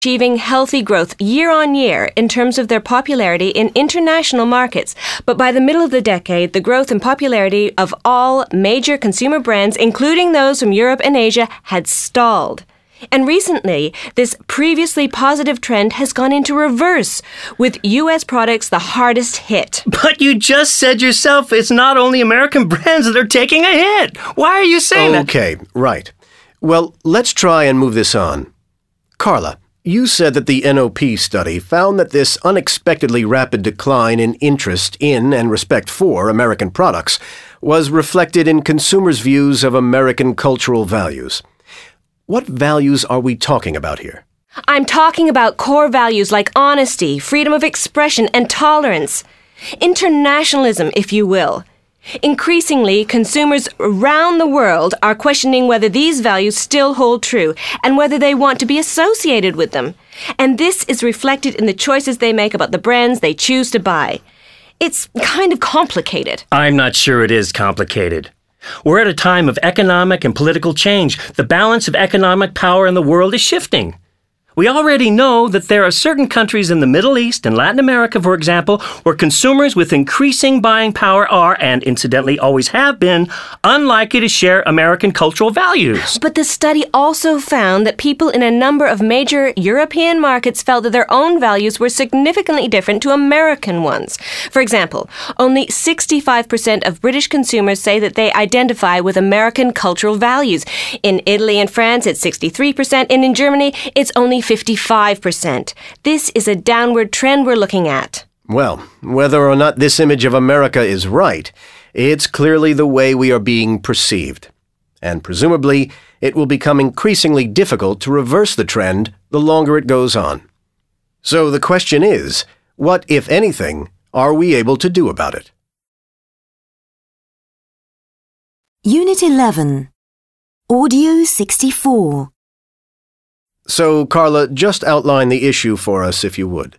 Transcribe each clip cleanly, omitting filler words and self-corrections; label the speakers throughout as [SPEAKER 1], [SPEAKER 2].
[SPEAKER 1] achieving healthy growth year on year in terms of their popularity in international markets. But by the middle of the decade, the growth and popularity of all major consumer brands, including those from Europe and Asia, had stalled. And recently, this previously positive trend has gone into reverse, with U.S. products the hardest hit.
[SPEAKER 2] But you just said yourself it's not only American brands that are taking a hit. Why are you saying that?
[SPEAKER 3] Okay, right. Well, let's try and move this on. Carla, you said that the NOP study found that this unexpectedly rapid decline in interest in and respect for American products was reflected in consumers' views of American cultural values. What values are we talking about here?
[SPEAKER 1] I'm talking about core values like honesty, freedom of expression, and tolerance. Internationalism, if you will. Increasingly, consumers around the world are questioning whether these values still hold true and whether they want to be associated with them. And this is reflected in the choices they make about the brands they choose to buy. It's kind of complicated.
[SPEAKER 2] I'm not sure it is complicated. We're at a time of economic and political change. The balance of economic power in the world is shifting. We already know that there are certain countries in the Middle East and Latin America, for example, where consumers with increasing buying power are, and incidentally always have been, unlikely to share American cultural values.
[SPEAKER 1] But the study also found that people in a number of major European markets felt that their own values were significantly different to American ones. For example, only 65% of British consumers say that they identify with American cultural values. In Italy and France, it's 63%, and in Germany, it's only 55%. This is a downward trend we're looking at.
[SPEAKER 3] Well, whether or not this image of America is right, it's clearly the way we are being perceived. And presumably, it will become increasingly difficult to reverse the trend the longer it goes on. So the question is, what, if anything, are we able to do about it?
[SPEAKER 4] Unit 11. Audio 64.
[SPEAKER 3] So, Carla, just outline the issue for us, if you would.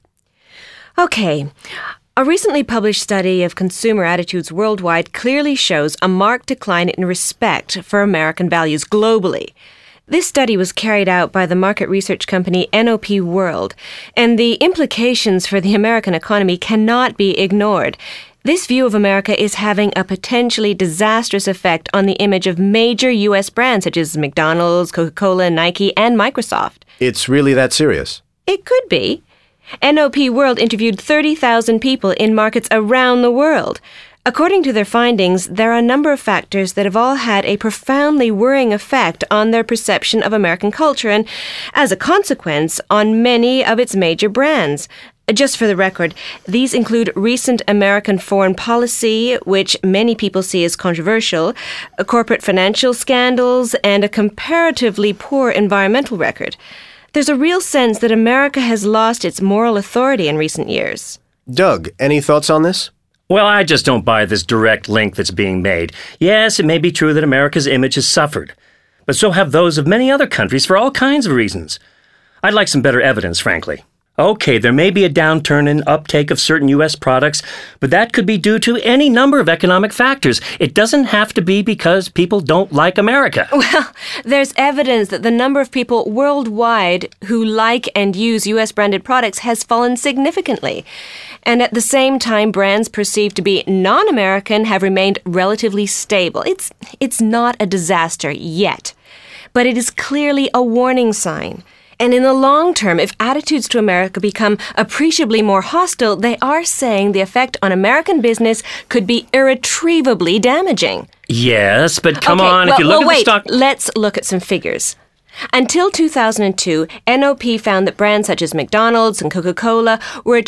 [SPEAKER 1] Okay. A recently published study of consumer attitudes worldwide clearly shows a marked decline in respect for American values globally. This study was carried out by the market research company NOP World, and the implications for the American economy cannot be ignored. This view of America is having a potentially disastrous effect on the image of major U.S. brands such as McDonald's, Coca-Cola, Nike, and Microsoft.
[SPEAKER 3] It's really that serious?
[SPEAKER 1] It could be. NOP World interviewed 30,000 people in markets around the world. According to their findings, there are a number of factors that have all had a profoundly worrying effect on their perception of American culture and, as a consequence, on many of its major brands. Just for the record, these include recent American foreign policy, which many people see as controversial, corporate financial scandals, and a comparatively poor environmental record. There's a real sense that America has lost its moral authority in recent years.
[SPEAKER 3] Doug, any thoughts on this?
[SPEAKER 2] Well, I just don't buy this direct link that's being made. Yes, it may be true that America's image has suffered, but so have those of many other countries for all kinds of reasons. I'd like some better evidence, frankly. Okay, there may be a downturn in uptake of certain U.S. products, but that could be due to any number of economic factors. It doesn't have to be because people don't like America.
[SPEAKER 1] Well, there's evidence that the number of people worldwide who like and use U.S. branded products has fallen significantly. And at the same time, brands perceived to be non-American have remained relatively stable. It's not a disaster yet, but it is clearly a warning sign. And in the long term, if attitudes to America become appreciably more hostile, they are saying the effect on American business could be irretrievably damaging.
[SPEAKER 2] Yes, but come on, if you look at the stock...
[SPEAKER 1] Let's look at some figures. Until 2002, NOP found that brands such as McDonald's and Coca-Cola were